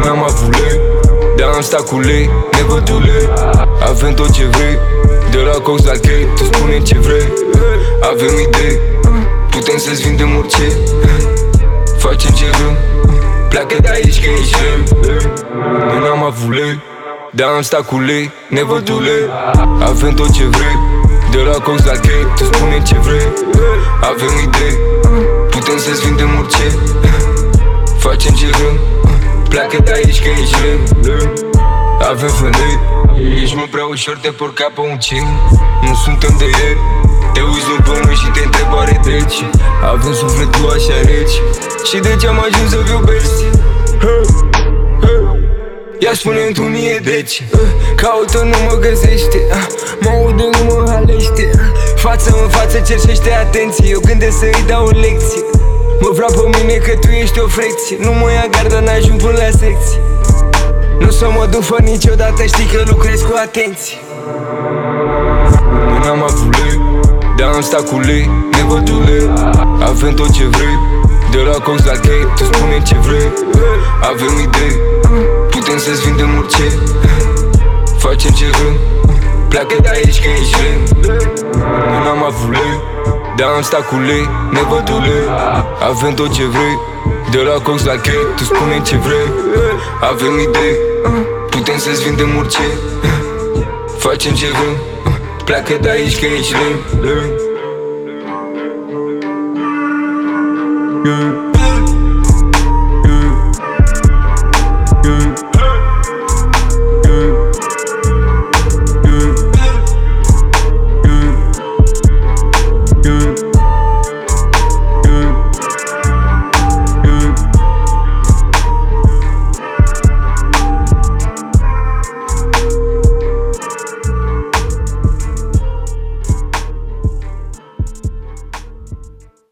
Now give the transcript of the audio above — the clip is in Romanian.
n-am avut lei, dar am stat cu lei, nevădule. Avem tot ce vrei, de la cox la chei, tu spune ce vrei. Avem idei, putem să-ți vindem orice. Facem ce vrem, pleacă de aici că ești lem. Noi n-am avut lei, dar am stat cu lei, nevădule. Avem tot ce vrei, de la cox la chei, tu spune ce vrei. Avem idei, putem să-ți vindem orice. Facem ce vrem, pleacă de aici că ești lem. Avem femei, ești mult prea ușor de porca pe un cin. Nu suntem de ieri, te uiți după noi și te întreb oare de ce. Avem sufletul așa rece, și de ce am ajuns să fiu bestie. Ia spune-mi tu mie de ce caută, nu mă găsește, mă aude, nu mă halește. Față în față cerșește atenție, eu gândesc să-i dau o lecție. Mă vreau pe mine că tu ești o frecție. Nu mă ia gardă, n-ajung până la secție. Nu să mă duc fără niciodată, știi că lucrez cu atenție. Noi n-am avut lei, dar am stat cu lei, nevădule. Avem tot ce vrei, de la cox la chei, tu spune ce vrei. Avem idei, putem să-ți vindem orice. Facem ce vrem, pleacă de aici că ești lem. Noi n-am avut lei, dar am stat cu lei, nevădule. Avem tot ce vrei, de la cox la chei, tu spune ce vrei. Avem idei, putem să-ți vindem orice. Facem ce vrem, pleacă de aici că ești lem.